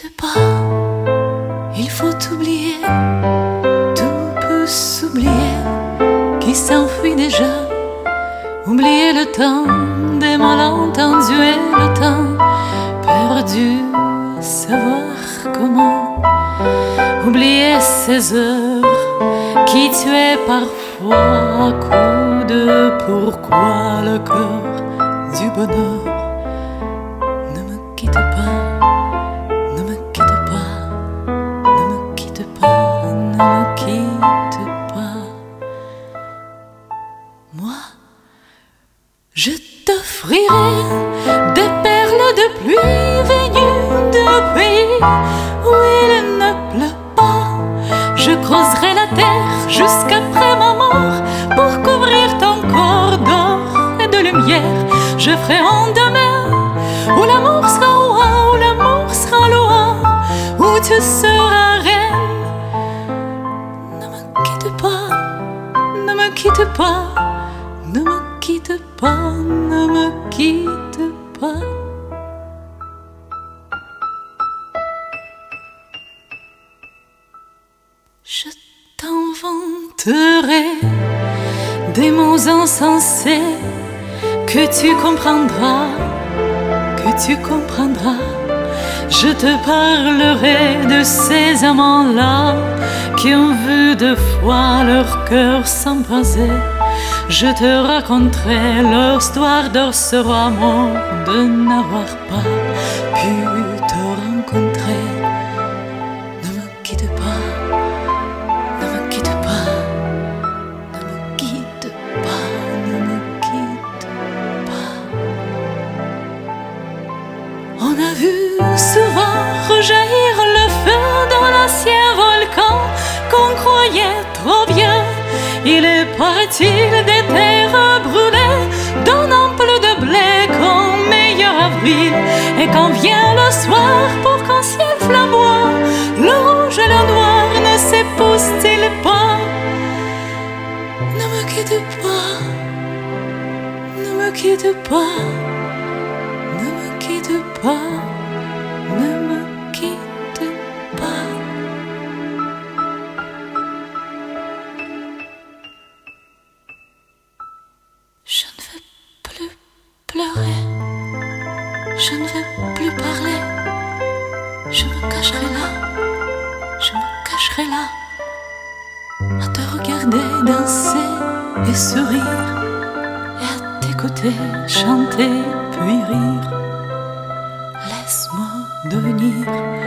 quitte pas, il faut oublier, tout peut s'oublier, qui s'enfuit déjà. Oublier le temps des malentendus et le temps perdu à savoir comment. Oublier ces heures qui tuaient parfois à coups de pourquoi le cœur du bonheur. Ne me quitte pas, ne me quitte pas, ne me quitte pas, ne me quitte pas. Moi, je t'offrirai des perles de pluie venues de pays où il ne pleut pas. Je creuserai la terre jusqu'après ma mort pour couvrir ton corps d'or et de lumière. Je ferai en demain où l'amour sera roi, où l'amour sera loi, où tu seras reine. Ne me quitte pas, ne me quitte pas, ne me quitte pas, ne me quitte pas. Je t'inventerai des mots insensés que tu comprendras, que tu comprendras. Je te parlerai de ces amants-là qui ont vu deux fois leur cœur s'embraser. Je te raconterai leur histoire de ce roi mort de n'avoir pas pu te rencontrer. Ne me quitte pas, ne me quitte pas, ne me quitte pas, ne me quitte pas. On a vu souvent rejaillir le feu dans l'ancien volcan qu'on croyait trop vieux. Il est, paraît-il, des terres brûlées, d'un ample de blé qu'en meilleur avril. Et quand vient le soir pour qu'un ciel flamboie, le rouge et le noir ne s'épousent-ils pas? Ne me quitte pas, ne me quitte pas, ne me quitte pas, ne me quitte pas. Je ne veux plus pleurer, je ne veux plus parler. Je me cacherai là, je me cacherai là, à te regarder danser et sourire, et à t'écouter chanter puis rire. Laisse-moi devenir